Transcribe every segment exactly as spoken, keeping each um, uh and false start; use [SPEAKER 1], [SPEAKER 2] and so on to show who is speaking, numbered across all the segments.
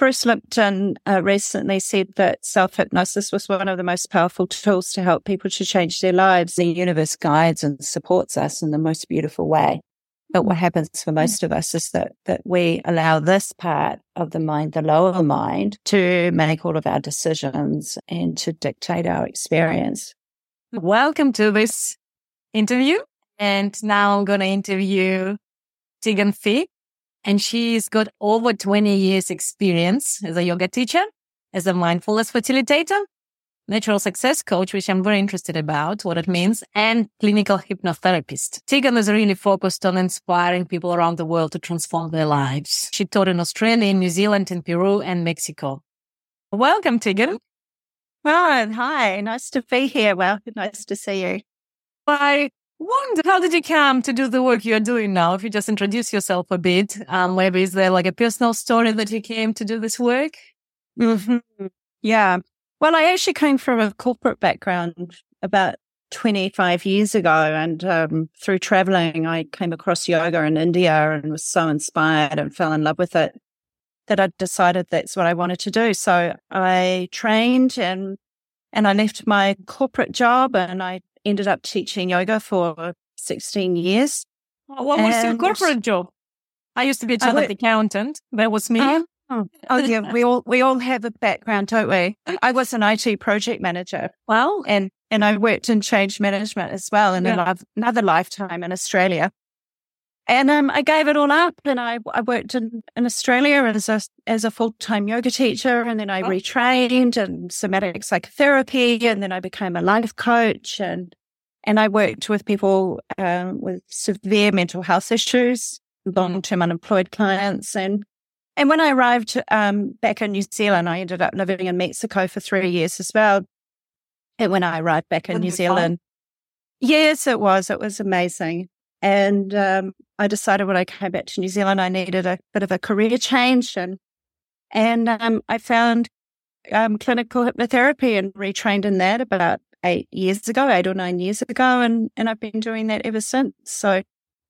[SPEAKER 1] Bruce Lipton uh, recently said that self-hypnosis was one of the most powerful tools to help people to change their lives. The universe guides and supports us in the most beautiful way. But what happens for most of us is that, that we allow this part of the mind, the lower mind, to make all of our decisions and to dictate our experience.
[SPEAKER 2] Welcome to this interview. And now I'm going to interview Tegan Fee. And she's got over twenty years experience as a yoga teacher, as a mindfulness facilitator, natural success coach, which I'm very interested about, what it means, and clinical hypnotherapist. Tegan is really focused on inspiring people around the world to transform their lives. She taught in Australia, New Zealand, in Peru, and Mexico. Welcome, Tegan.
[SPEAKER 1] Well, hi. Nice to be here. Well, nice to see you.
[SPEAKER 2] I wonder, how did you come to do the work you're doing now? If you just introduce yourself a bit, um, maybe is there like a personal story that you came to do this work?
[SPEAKER 1] Mm-hmm. Yeah. Well, I actually came from a corporate background about twenty-five years ago. And um, through traveling, I came across yoga in India and was so inspired and fell in love with it that I decided that's what I wanted to do. So I trained and and I left my corporate job and I ended up teaching yoga for sixteen years.
[SPEAKER 2] Oh, what was your corporate job? I used to be a chartered accountant. That was me.
[SPEAKER 1] Uh, oh, oh yeah, we all we all have a background, don't we? I was an I T project manager.
[SPEAKER 2] Well,
[SPEAKER 1] and and I worked in change management as well in yeah. another lifetime in Australia. And um, I gave it all up, and I I worked in, in Australia as a as a full time yoga teacher, and then I oh. retrained in somatic psychotherapy, and then I became a life coach, and and I worked with people um, with severe mental health issues, long term unemployed clients, and and when I arrived um, back in New Zealand, I ended up living in Mexico for three years as well. And when I arrived back in New Zealand, yes, it was it was amazing. And um, I decided when I came back to New Zealand, I needed a bit of a career change. And and um, I found um, clinical hypnotherapy and retrained in that about eight years ago, eight or nine years ago. And, and I've been doing that ever since. So,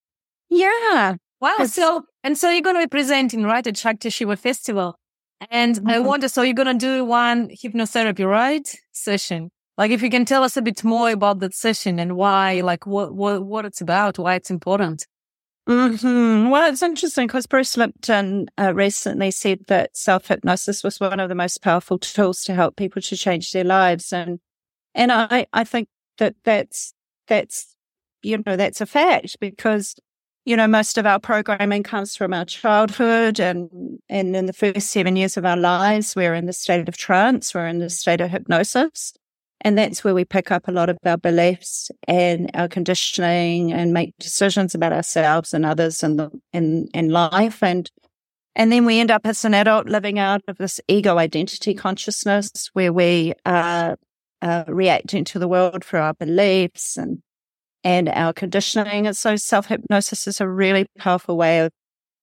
[SPEAKER 1] yeah.
[SPEAKER 2] Wow. So, and so you're going to be presenting, right, at Shakti Shiva Festival. And mm-hmm. I wonder, so you're going to do one hypnotherapy, right, session? Like, if you can tell us a bit more about that session and why, like, what what, what it's about, why it's important.
[SPEAKER 1] Mm-hmm. Well, it's interesting because Bruce Lipton uh, recently said that self-hypnosis was one of the most powerful tools to help people to change their lives. And and I, I think that that's, that's, you know, that's a fact because, you know, most of our programming comes from our childhood and, and in the first seven years of our lives, we're in the state of trance, we're in the state of hypnosis. And that's where we pick up a lot of our beliefs and our conditioning and make decisions about ourselves and others and the, in, in life. And, and then we end up as an adult living out of this ego identity consciousness where we are uh, reacting to the world for our beliefs and, and our conditioning. And so self-hypnosis is a really powerful way of,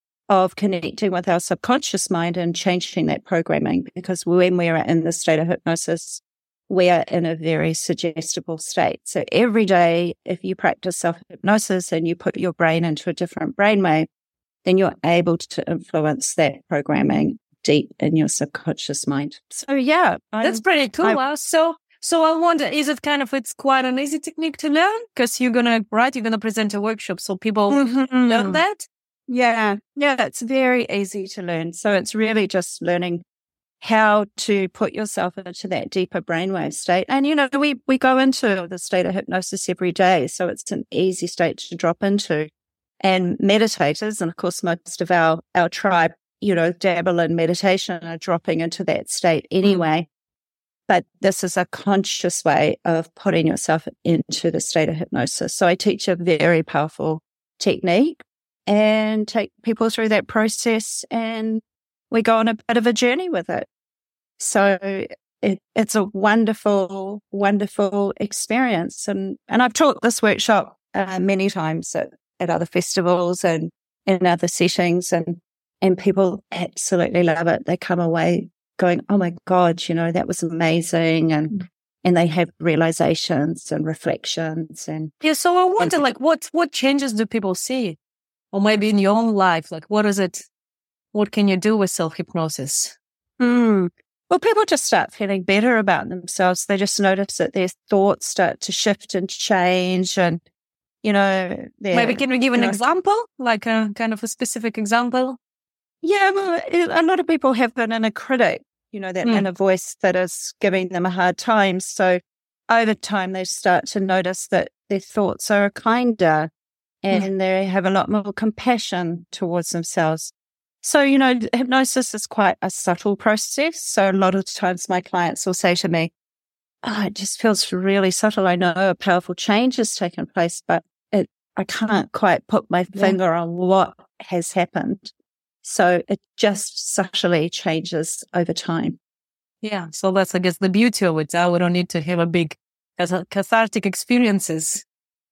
[SPEAKER 1] of connecting with our subconscious mind and changing that programming, because when we are in the state of hypnosis, we are in a very suggestible state. So every day, if you practice self-hypnosis and you put your brain into a different brainwave, then you're able to influence that programming deep in your subconscious mind. So yeah.
[SPEAKER 2] That's pretty cool. I, so, so I wonder, is it kind of, it's quite an easy technique to learn? Because you're going to, right, you're going to present a workshop so people mm-hmm. learn that?
[SPEAKER 1] Yeah. Yeah, it's very easy to learn. So it's really just learning how to put yourself into that deeper brainwave state. And, you know, we, we go into the state of hypnosis every day. So it's an easy state to drop into. And meditators, and of course, most of our, our tribe, you know, dabble in meditation are dropping into that state anyway. But this is a conscious way of putting yourself into the state of hypnosis. So I teach a very powerful technique and take people through that process, and we go on a bit of a journey with it. So it, it's a wonderful, wonderful experience. And, and I've taught this workshop uh, many times at, at other festivals and in other settings, and, and people absolutely love it. They come away going, oh my God, you know, that was amazing. And, and they have realizations and reflections. And
[SPEAKER 2] yeah, so I wonder, and, like, what, what changes do people see? Or maybe in your own life, like, what is it? What can you do with self-hypnosis?
[SPEAKER 1] Mm. Well, people just start feeling better about themselves. They just notice that their thoughts start to shift and change, and you know,
[SPEAKER 2] Maybe can we give an
[SPEAKER 1] you know,
[SPEAKER 2] example, like a kind of a specific example?
[SPEAKER 1] yeah, well, it- a lot of people have an inner critic, you know, that
[SPEAKER 2] Mm.
[SPEAKER 1] inner voice that is giving them a hard time. So over time, they start to notice that their thoughts are kinder and
[SPEAKER 2] Mm.
[SPEAKER 1] they have a lot more compassion towards themselves. So, you know, hypnosis is quite a subtle process. So a lot of times my clients will say to me, oh, it just feels really subtle. I know a powerful change has taken place, but it, I can't quite put my
[SPEAKER 2] Yeah.
[SPEAKER 1] finger on what has happened. So it just subtly changes over time.
[SPEAKER 2] Yeah. So that's, I guess, the beauty of it. Uh, we don't need to have a big cath- cathartic experiences.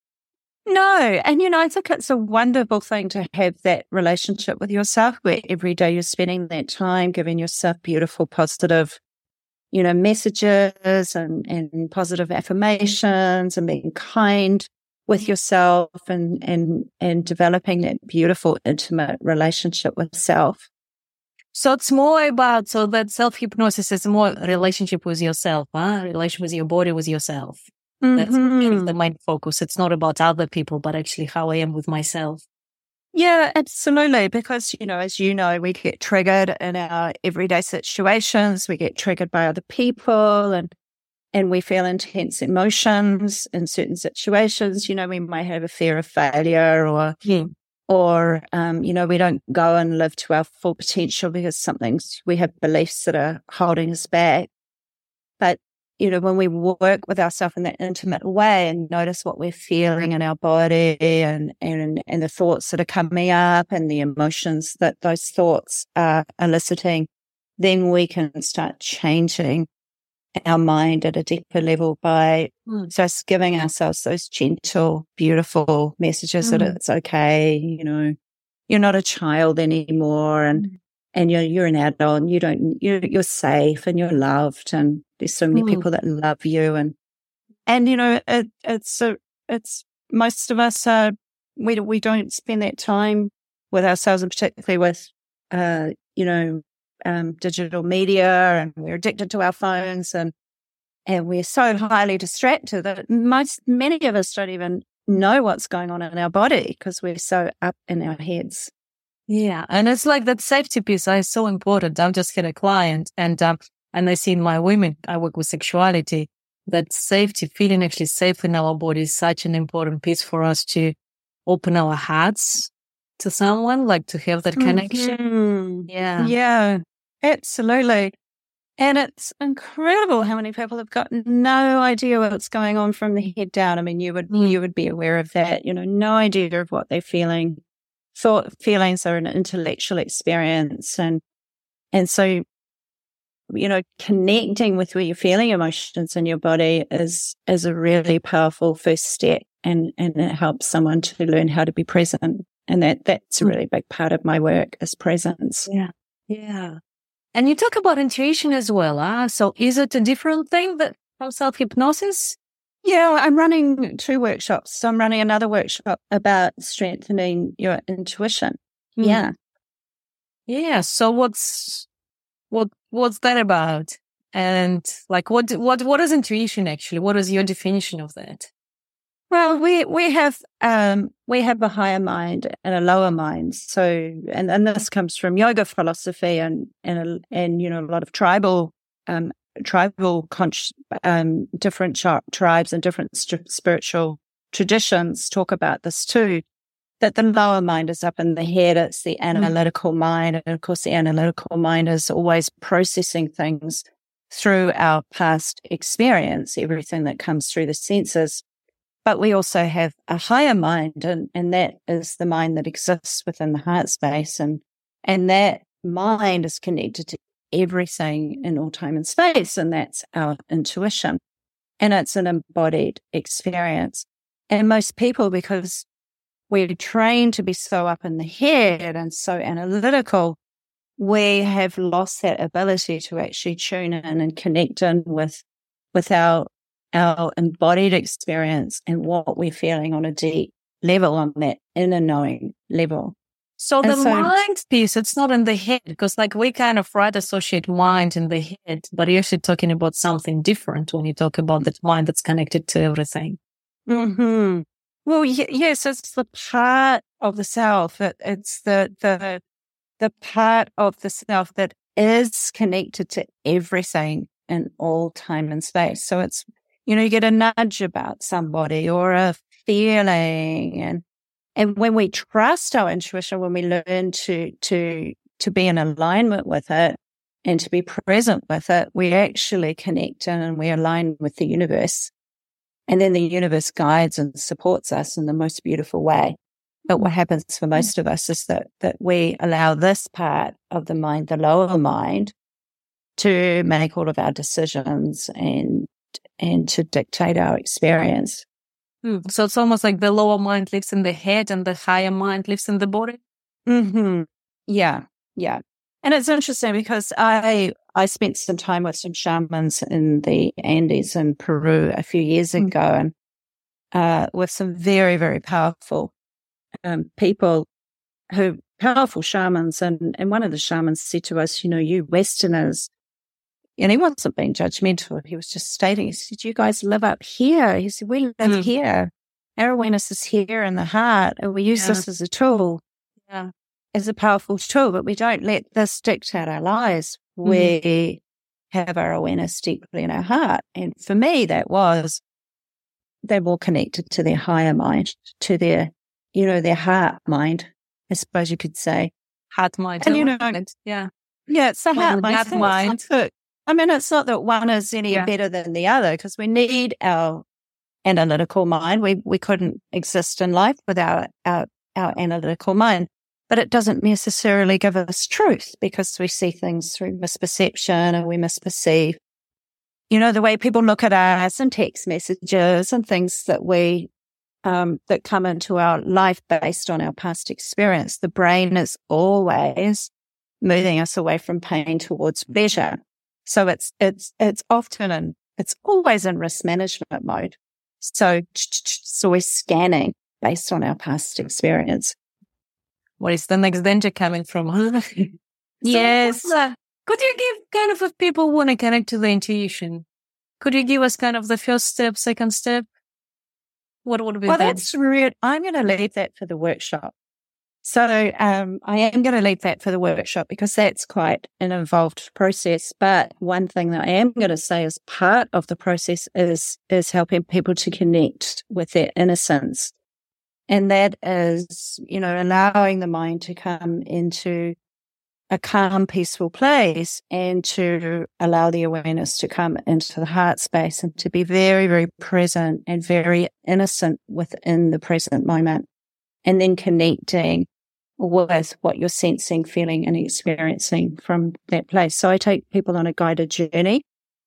[SPEAKER 1] No. And, you know, I think it's a wonderful thing to have that relationship with yourself where every day you're spending that time giving yourself beautiful, positive, you know, messages and, and positive affirmations and being kind with yourself and, and, and developing that beautiful, intimate relationship with self.
[SPEAKER 2] So it's more about, so that self-hypnosis is more relationship with yourself, huh? Relation with your body, with yourself. That's kind of the main focus. It's not about other people, but actually how I am with myself.
[SPEAKER 1] Yeah, absolutely. Because, you know, as you know, we get triggered in our everyday situations. We get triggered by other people and and we feel intense emotions in certain situations. You know, we might have a fear of failure or,
[SPEAKER 2] Yeah.
[SPEAKER 1] or um, you know, we don't go and live to our full potential because something's, we have beliefs that are holding us back. But you know, when we work with ourselves in that intimate way and notice what we're feeling in our body and, and, and the thoughts that are coming up and the emotions that those thoughts are eliciting, then we can start changing our mind at a deeper level by
[SPEAKER 2] Mm.
[SPEAKER 1] just giving ourselves those gentle, beautiful messages
[SPEAKER 2] Mm.
[SPEAKER 1] that it's okay, you know, you're not a child anymore and
[SPEAKER 2] Mm.
[SPEAKER 1] and you're you're an adult and you don't you're you're safe and you're loved and there's so many
[SPEAKER 2] Mm.
[SPEAKER 1] people that love you and and you know it, it's a, it's most of us uh we we don't spend that time with ourselves and particularly with uh you know um digital media and we're addicted to our phones and and we're so highly distracted that most many of us don't even know what's going on in our body because we're so up in our heads.
[SPEAKER 2] Yeah. And it's like that safety piece is so important. I've just had a client and, um, and I see in my women, I work with sexuality, that safety, feeling actually safe in our body is such an important piece for us to open our hearts to someone, like to have that connection.
[SPEAKER 1] Mm-hmm.
[SPEAKER 2] Yeah.
[SPEAKER 1] Yeah, absolutely. And it's incredible how many people have got no idea what's going on from the head down. I mean, you would,
[SPEAKER 2] Mm.
[SPEAKER 1] you would be aware of that, you know, no idea of what they're feeling. Thought feelings are an intellectual experience. And, and so, you know, connecting with where you're feeling emotions in your body is, is a really powerful first step. And, and it helps someone to learn how to be present. And that, that's a really big part of my work is presence.
[SPEAKER 2] Yeah. Yeah. And you talk about intuition as well. Huh? So is it a different thing that from self-hypnosis?
[SPEAKER 1] Yeah, I'm running two workshops. So I'm running another workshop about strengthening your intuition.
[SPEAKER 2] Mm.
[SPEAKER 1] Yeah.
[SPEAKER 2] Yeah. So what's, what, what's that about? And like, what, what, what is intuition actually? What is your definition of that?
[SPEAKER 1] Well, we, we have, um, we have a higher mind and a lower mind. So, and, and this comes from yoga philosophy and, and, and, you know, a lot of tribal, um, tribal, con- um, different ch- tribes and different st- spiritual traditions talk about this too, that the lower mind is up in the head. It's the analytical mm. mind. And of course, the analytical mind is always processing things through our past experience, everything that comes through the senses. But we also have a higher mind, and, and that is the mind that exists within the heart space. And, and that mind is connected to everything in all time and space. And that's our intuition. And it's an embodied experience. And most people, because we're trained to be so up in the head and so analytical, we have lost that ability to actually tune in and connect in with, with our our embodied experience and what we're feeling on a deep level, on that inner knowing level.
[SPEAKER 2] So the
[SPEAKER 1] so,
[SPEAKER 2] mind piece, it's not in the head, because like we kind of right associate mind in the head, but you're actually talking about something different when you talk about that mind that's connected to everything.
[SPEAKER 1] mm-hmm. Well, y- yes, it's the part of the self. It, it's the, the, the part of the self that is connected to everything in all time and space. So it's, you know, you get a nudge about somebody or a feeling, and and when we trust our intuition, when we learn to to to be in alignment with it and to be present with it, we actually connect and we align with the universe. And then the universe guides and supports us in the most beautiful way. But what happens for most of us is that that we allow this part of the mind, the lower mind, to make all of our decisions and and to dictate our experience.
[SPEAKER 2] Hmm. So it's almost like the lower mind lives in the head and the higher mind lives in the body.
[SPEAKER 1] Mm-hmm. Yeah, yeah. And it's interesting because I I spent some time with some shamans in the Andes in Peru a few years
[SPEAKER 2] Mm.
[SPEAKER 1] ago, and uh, with some very, very powerful um, people who powerful shamans. And, and one of the shamans said to us, you know, you Westerners, and he wasn't being judgmental. He was just stating, he said, you guys live up here. He said, we live
[SPEAKER 2] Mm.
[SPEAKER 1] here. Our awareness is here in the heart, and we use
[SPEAKER 2] Yeah.
[SPEAKER 1] this as a tool,
[SPEAKER 2] Yeah.
[SPEAKER 1] as a powerful tool, but we don't let this dictate our lives.
[SPEAKER 2] Mm.
[SPEAKER 1] We have our awareness deeply in our heart. And for me, that was, they're more connected to their higher mind, to their, you know, their heart mind, I suppose you could say.
[SPEAKER 2] Heart mind.
[SPEAKER 1] And, you know,
[SPEAKER 2] yeah.
[SPEAKER 1] Yeah, it's the
[SPEAKER 2] Well,
[SPEAKER 1] heart mind.
[SPEAKER 2] gut
[SPEAKER 1] So it's
[SPEAKER 2] mind.
[SPEAKER 1] not that- I mean, it's not that one is any
[SPEAKER 2] Yeah.
[SPEAKER 1] better than the other, because we need our analytical mind. We we couldn't exist in life without our, our analytical mind. But it doesn't necessarily give us truth, because we see things through misperception and we misperceive. You know, the way people look at us and text messages and things that we um, that come into our life based on our past experience. The brain is always moving us away from pain towards pleasure. So it's it's it's often in it's always in risk management mode. So so we're scanning based on our past experience.
[SPEAKER 2] What is the next danger coming from? Huh?
[SPEAKER 1] Yes.
[SPEAKER 2] So, uh, could you give kind of, if people want to connect to the intuition, could you give us kind of the first step, second step? What would be
[SPEAKER 1] Well,
[SPEAKER 2] that?
[SPEAKER 1] that's real. I'm going to leave that for the workshop. So um, I am going to leave that for the workshop, because that's quite an involved process. But one thing that I am going to say as part of the process is is helping people to connect with their innocence. And that is, you know, allowing the mind to come into a calm, peaceful place, and to allow the awareness to come into the heart space and to be very, very present and very innocent within the present moment. And then connecting with what you're sensing, feeling, and experiencing from that place. So I take people on a guided journey,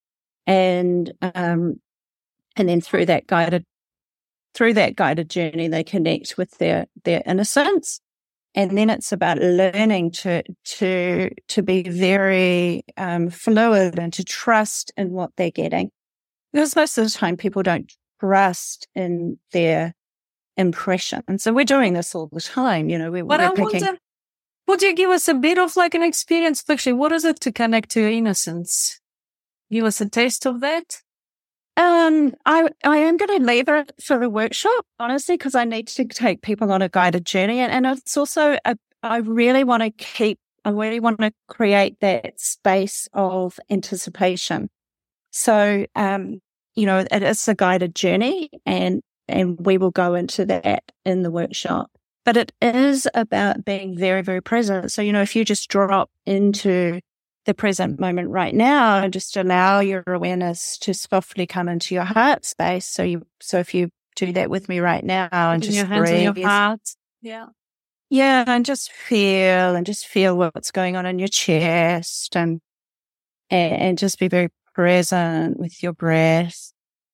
[SPEAKER 1] and um, and then through that guided through that guided journey, they connect with their their innocence, and then it's about learning to to to be very um, fluid and to trust in what they're getting, because most of the time people don't trust in their impression. And so we're doing this all the time, you know, we,
[SPEAKER 2] But
[SPEAKER 1] we're
[SPEAKER 2] I
[SPEAKER 1] picking.
[SPEAKER 2] wonder, would you give us a bit of like an experience? Actually, what is it to connect to your innocence? Give us a taste of that.
[SPEAKER 1] Um, I, I am going to leave it for the workshop, honestly, because I need to take people on a guided journey. And, and it's also, a, I really want to keep, I really want to create that space of anticipation. So, um, you know, it is a guided journey, and and we will go into that in the workshop. But it is about being very, very present. So, you know, if you just drop into the present moment right now and just allow your awareness to softly come into your heart space. So you, so if you do that with me right now and
[SPEAKER 2] Putting
[SPEAKER 1] just
[SPEAKER 2] your hands on
[SPEAKER 1] breathe.
[SPEAKER 2] your heart. Yeah.
[SPEAKER 1] Yeah. And just feel and just feel what's going on in your chest, and, and, and just be very present with your breath.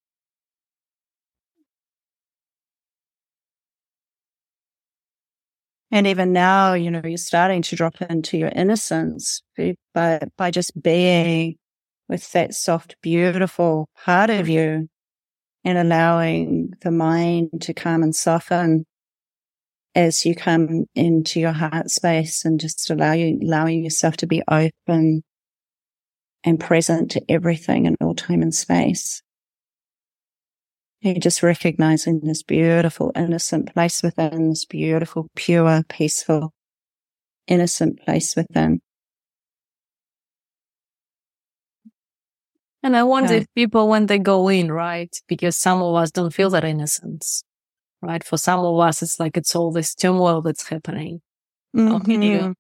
[SPEAKER 1] And even now, you know, you're starting to drop into your innocence by, by just being with that soft, beautiful part of you, and allowing the mind to come and soften as you come into your heart space and just allow you, allowing yourself to be open and present to everything in all time and space. You're just recognizing this beautiful, innocent place within, this beautiful, pure, peaceful, innocent place within.
[SPEAKER 2] And I wonder
[SPEAKER 1] Yeah.
[SPEAKER 2] if people, when they go in, right, because some of us don't feel that innocence, right? For some of us, it's like it's all this turmoil that's happening. How can you-
[SPEAKER 1] Mhm.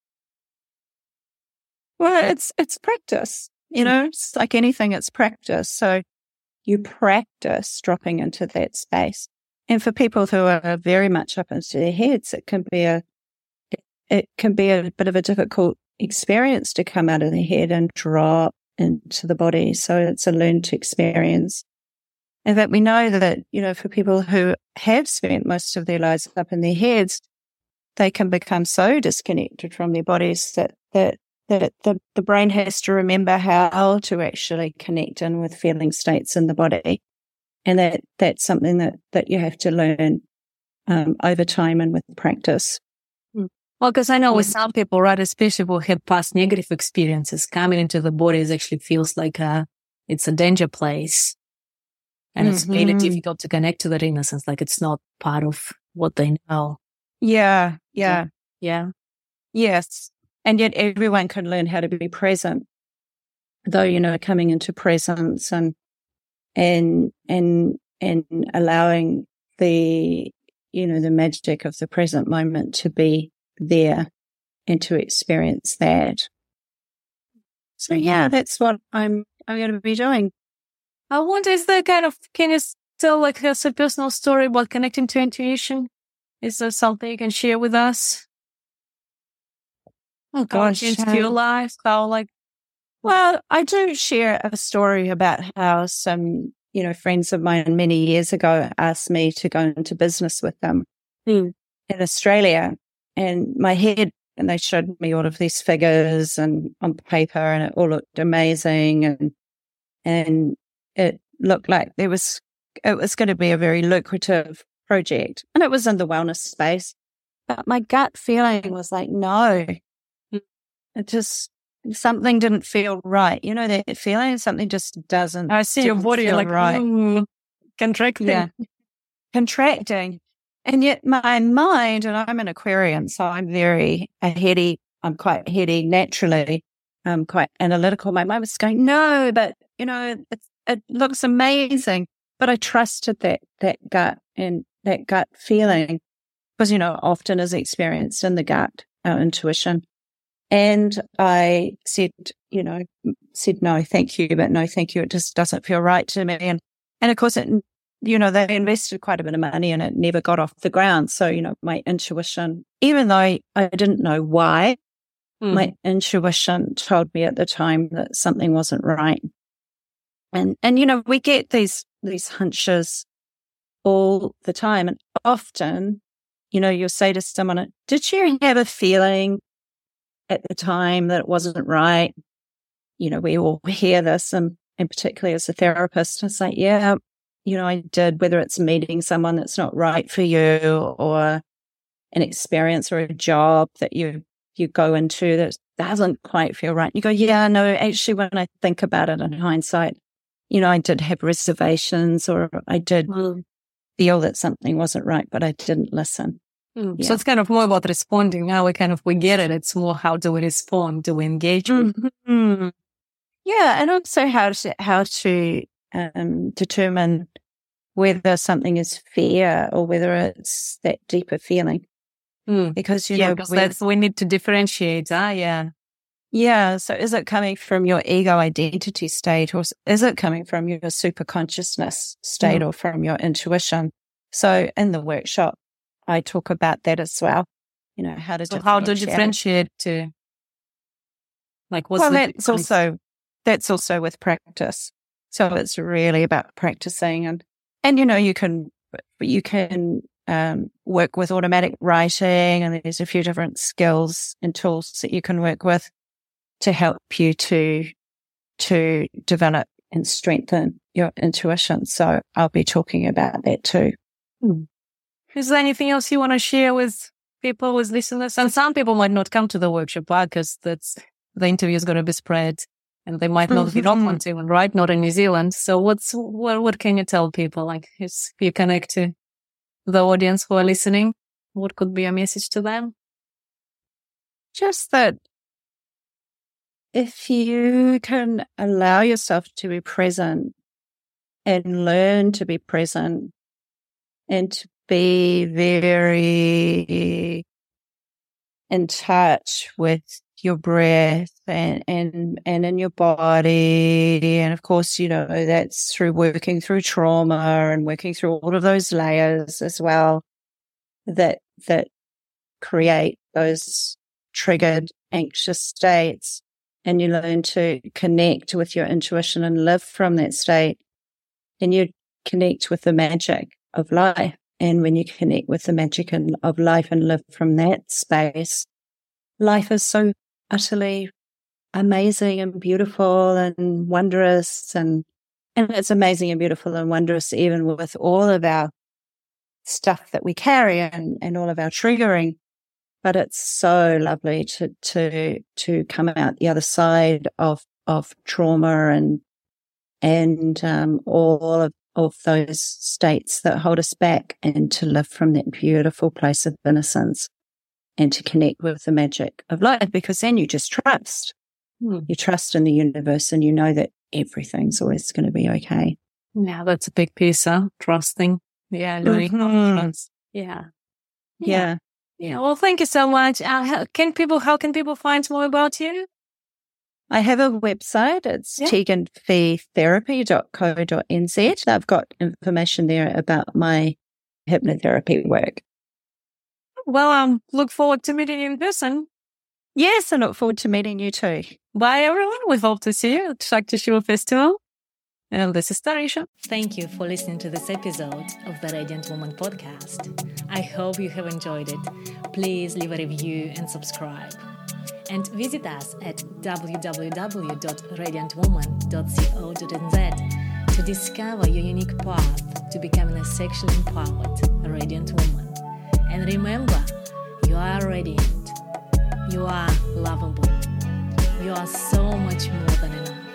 [SPEAKER 1] Well, it's it's practice, you know, it's like anything, it's practice. So you practice dropping into that space. And for people who are very much up into their heads, it can be a it, it can be a bit of a difficult experience to come out of the head and drop into the body. So it's a learned experience. And that we know that, you know, for people who have spent most of their lives up in their heads, they can become so disconnected from their bodies that that that the, the brain has to remember how to actually connect in with feeling states in the body. And that that's something that, that you have to learn um, over time and with practice.
[SPEAKER 2] Well, because I know with some people, right, especially who have past negative experiences, coming into the body is actually feels like a, it's a danger place. And it's really
[SPEAKER 1] Mhm.
[SPEAKER 2] difficult to connect to that innocence, like it's not part of what they know.
[SPEAKER 1] Yeah, yeah,
[SPEAKER 2] Yeah.
[SPEAKER 1] yes. And yet everyone can learn how to be present, though, you know, coming into presence and, and, and, and allowing the, you know, the magic of the present moment to be there and to experience that. So yeah, that's what I'm, I'm going to be doing.
[SPEAKER 2] I wonder, is there kind of, can you tell like a personal story about connecting to intuition? Is there something you can share with us?
[SPEAKER 1] Oh
[SPEAKER 2] How it
[SPEAKER 1] gosh.
[SPEAKER 2] changed
[SPEAKER 1] um,
[SPEAKER 2] your life? How like,
[SPEAKER 1] Well, I do share a story about how some, you know, friends of mine many years ago asked me to go into business with them
[SPEAKER 2] Hmm.
[SPEAKER 1] in Australia. And my head, and they showed me all of these figures and on paper, and it all looked amazing. And, and it looked like there was, it was going to be a very lucrative project. And it was in the wellness space. But my gut feeling was like, no, it just, something didn't feel right. You know, that feeling, something just doesn't.
[SPEAKER 2] I see your
[SPEAKER 1] didn't
[SPEAKER 2] body
[SPEAKER 1] feel
[SPEAKER 2] like,
[SPEAKER 1] right.
[SPEAKER 2] mm, contracting.
[SPEAKER 1] Yeah. Contracting. And yet my mind, and I'm an Aquarian, so I'm very a heady, I'm quite heady naturally. I'm quite analytical. My mind was going, no, but you know, it, it looks amazing. But I trusted that, that gut and that gut feeling because, you know, often is experienced in the gut, our intuition. And I said, you know, said, no, thank you, but no, thank you. It just doesn't feel right to me. And, and of course, it, you know, they invested quite a bit of money and it never got off the ground. So, you know, my intuition, even though I, I didn't know why,
[SPEAKER 2] Mhm.
[SPEAKER 1] my intuition told me at the time that something wasn't right. And, and, you know, we get these, these hunches all the time. And often, you know, you'll say to someone, did you have a feeling at the time that it wasn't right? You know, we all hear this, and, and particularly as a therapist, it's like, yeah, you know, I did, whether it's meeting someone that's not right for you or an experience or a job that you, you go into that doesn't quite feel right. You go, yeah, no, actually, when I think about it in hindsight, you know, I did have reservations or I did
[SPEAKER 2] Mm.
[SPEAKER 1] feel that something wasn't right, but I didn't listen.
[SPEAKER 2] Mm.
[SPEAKER 1] Yeah.
[SPEAKER 2] So it's kind of more about responding. Now we kind of, we get it. It's more how do we respond? Do we engage? with-
[SPEAKER 1] Mhm. Yeah, and also how to how to um, determine whether something is fear or whether it's that deeper feeling.
[SPEAKER 2] Mm.
[SPEAKER 1] Because you
[SPEAKER 2] Yeah,
[SPEAKER 1] know,
[SPEAKER 2] because
[SPEAKER 1] we-
[SPEAKER 2] that's, we need to differentiate. Ah, yeah.
[SPEAKER 1] yeah. So, is it coming from your ego identity state, or s- is it coming from your super consciousness state,
[SPEAKER 2] Mm.
[SPEAKER 1] or from your intuition? So, in the workshop, I talk about that as well. You know, how to
[SPEAKER 2] So how do you
[SPEAKER 1] differentiate.
[SPEAKER 2] differentiate to, like, what's
[SPEAKER 1] Well,
[SPEAKER 2] the
[SPEAKER 1] that's
[SPEAKER 2] difference?
[SPEAKER 1] also that's also with practice. So it's really about practicing, and and you know you can you can um, work with automatic writing, and there's a few different skills and tools that you can work with to help you to to develop and strengthen your intuition. So I'll be talking about that too.
[SPEAKER 2] Mm. Is there anything else you want to share with people, with listeners? And some people might not come to the workshop because that's the interview is going to be spread, and they might not be not want to, right? Not in New Zealand. So what's what? What can you tell people? Like, if you connect to the audience who are listening, what could be a message to them?
[SPEAKER 1] Just that if you can allow yourself to be present and learn to be present and to be very in touch with your breath and, and, and in your body. And of course, you know, that's through working through trauma and working through all of those layers as well that, that create those triggered anxious states. And you learn to connect with your intuition and live from that state. And you connect with the magic of life. And when you connect with the magic of life and live from that space, life is so utterly amazing and beautiful and wondrous. And, and it's amazing and beautiful and wondrous even with all of our stuff that we carry and, and all of our triggering. But it's so lovely to, to, to come out the other side of, of trauma and, and, um, all of, of those states that hold us back, and to live from that beautiful place of innocence and to connect with the magic of life, because then you just trust. Hmm. You trust in the universe and you know that everything's always going to be okay.
[SPEAKER 2] Yeah, that's a big piece, huh? Trusting. Yeah, learning
[SPEAKER 1] mm-hmm.
[SPEAKER 2] trust. Yeah.
[SPEAKER 1] Yeah. Yeah.
[SPEAKER 2] Yeah. Well, thank you so much. Uh, how can people, how can people find more about you?
[SPEAKER 1] I have a website. It's yeah. tegan fee therapy dot co dot n z. I've got information there about my hypnotherapy work.
[SPEAKER 2] Well, um, look forward to meeting you in person.
[SPEAKER 1] Yes, I look forward to meeting you too.
[SPEAKER 2] Bye, everyone. We hope to see you at Shakti Shiva Festival. And this is Tarisha.
[SPEAKER 3] Thank you for listening to this episode of the Radiant Woman podcast. I hope you have enjoyed it. Please leave a review and subscribe. And visit us at w w w dot radiant woman dot co dot n z to discover your unique path to becoming a sexually empowered radiant woman. And remember, you are radiant. You are lovable. You are so much more than enough.